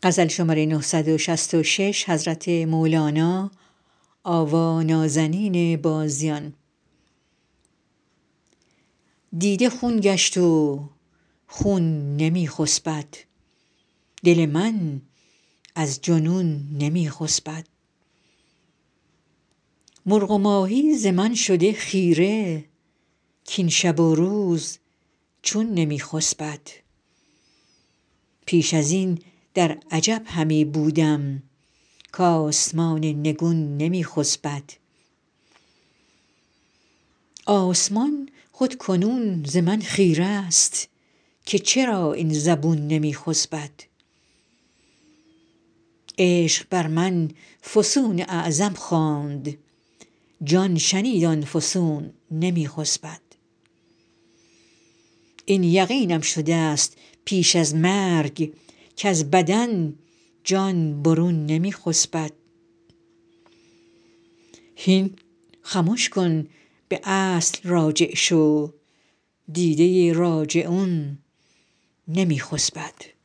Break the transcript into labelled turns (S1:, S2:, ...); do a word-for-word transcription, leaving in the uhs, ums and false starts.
S1: دیده خون گشت و خون نمی خسبد دل من از جنون نمی خسبد مرغ و ماهی ز من شده خیره کاین شب و روز چون نمی خسبد پیش از این در عجب همی بودم کآسمان نگون نمی خسبد آسمان خود کنون ز من خیره ست که چرا این زبون نمی خسبد عشق بر من فسون اعظم خواند جان شنید آن فسون نمی خسبد این یقینم شده ست پیش از مرگ کز بدن جان برون نمی خسبد هین خمش کن به اصل راجع شو دیده راجعون نمی خسبد